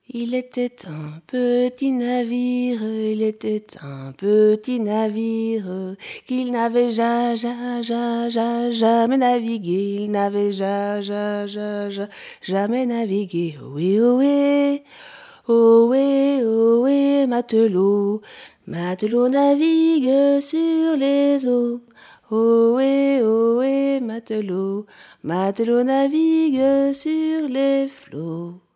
Il était un petit navire, il était un petit navire, qu'il n'avait jamais navigué, il n'avait jamais navigué. Ohé, ohé, ohé, ohé, matelot, matelot navigue sur les eaux. Ohé, ohé, matelot, matelot navigue sur les flots.